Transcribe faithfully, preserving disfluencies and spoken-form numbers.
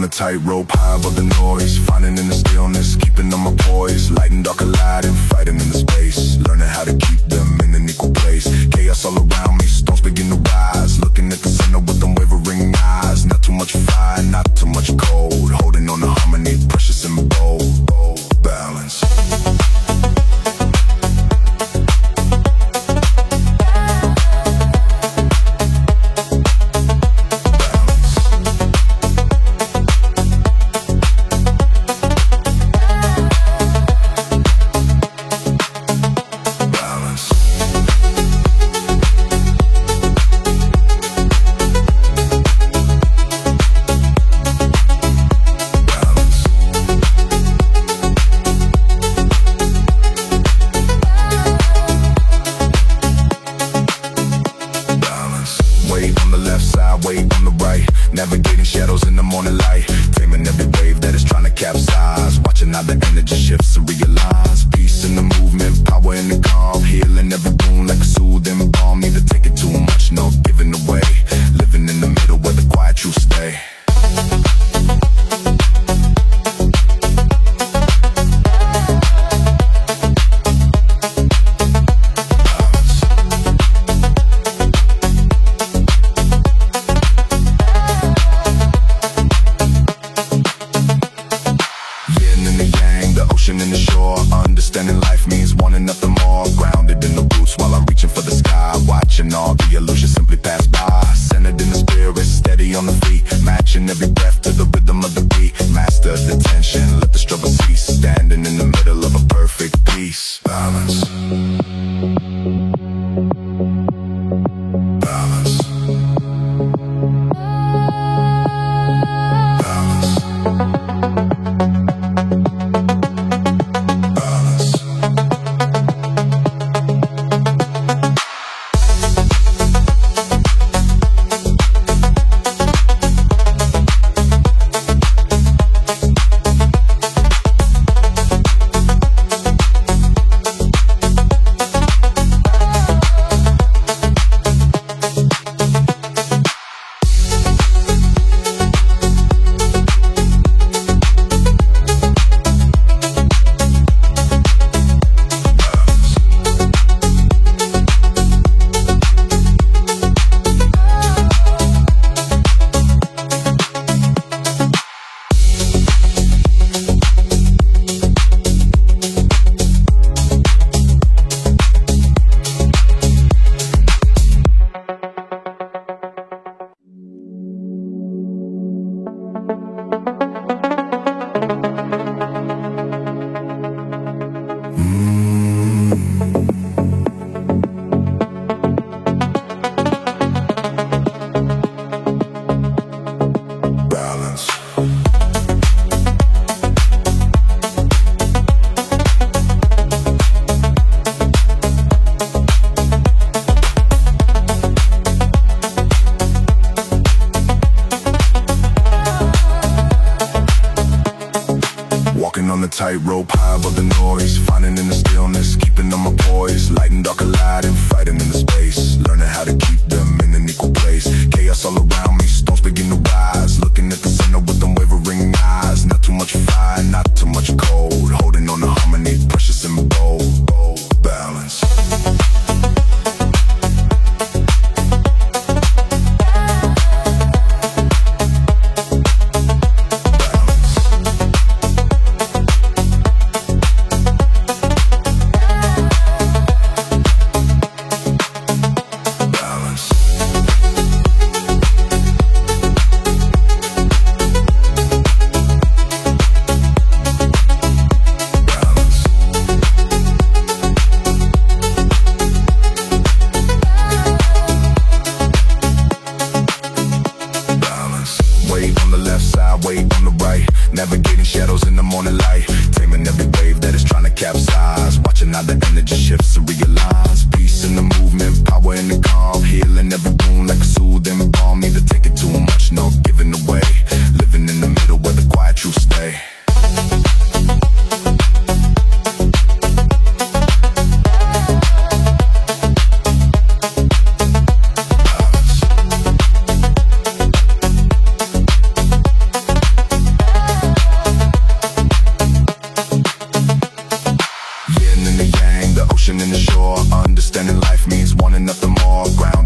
tightrope high above the noise, finding in the stillness, keeping on my poise, lighting dark light and fighting in the space, learning how to keep them in an equal place. Chaos all around me, storms begin to rise, looking at the center with unwavering eyes. Not too much fire, not too much cold, holding on to harmony, precious and bold. Balance. Navigating shadows in the morning light, taming every wave that is trying to capsize, watching how the energy shifts and realigns. Peace in the movement, power in the calm, healing every wound like a soothing balm. Neither take it too much, no giving away, living in the middle where the quiet truth stay. In the shore, understanding life means wanting nothing more. Grounded in the roots while I'm reaching for the sky, watching all the illusions simply pass by. Centered in the spirit, steady on the feet, matching every breath to the rhythm of the beat. Master the tension, let the struggle cease, standing in the middle of a perfect peace. Balance. Balance. On the tightrope high above the noise, finding in the stillness, keeping on my poise, lighting dark light and fighting in the space, learning how to keep them in an equal place. Chaos all around me, storms begin to rise, looking at the center with unwavering eyes. Not too much fire, not too much cold, holding on to harmony, precious and bold. Balance. more ground.